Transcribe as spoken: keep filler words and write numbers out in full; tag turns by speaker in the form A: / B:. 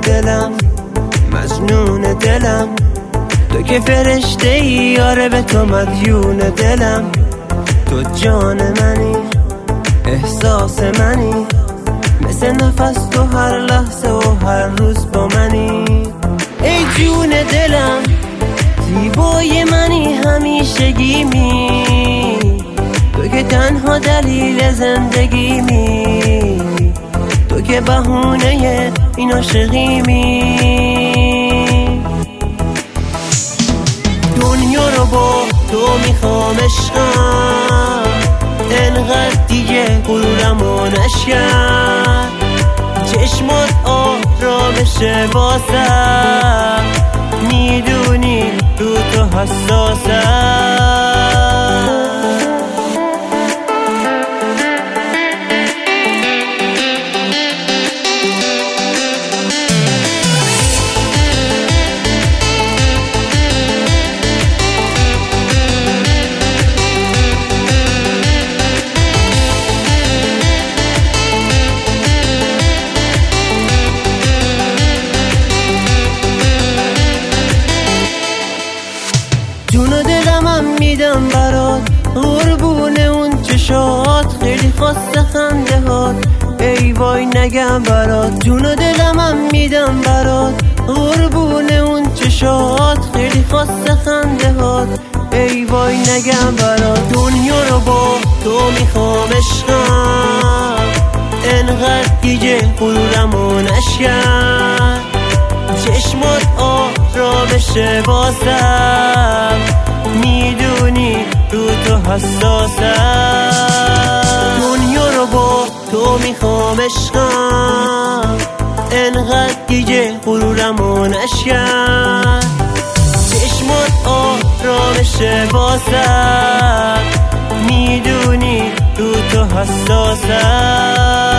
A: دلم، مجنون دلم، تو که فرشته ای یاره به تو مدیون دلم. تو جان منی، احساس منی، مثل نفس تو هر لحظه و هر روز با منی. ای جون دلم، زیبای منی، همیشگیمی، تو که تنها دلیل زندگیمی، تو که بهونه این عاشقیمی. دنیا رو با تو میخوام عشقم، انقدر دیگه غرورمو نشکن، چشمات آرامشه واسم، میدونی رو تو حساسم. جون دلمم میدم برات، قربون اون چشات، خیلی خواست خنده هات، ای وای نگم برات. جون دلمم میدم برات، قربون اون چشات، خیلی خواست خنده هات، ای وای نگم برات. دنیا رو با تو میخوام عشقم، انقدر دیگه غرورمو نشکن، چشمات آرامشه واسم، میدونی رو تو حساسم. دنیا رو با تو میخوام عشقم، انقدر دیگه غرورمو نشکن، چشمات آرامشه واسم، میدونی رو تو حساسم.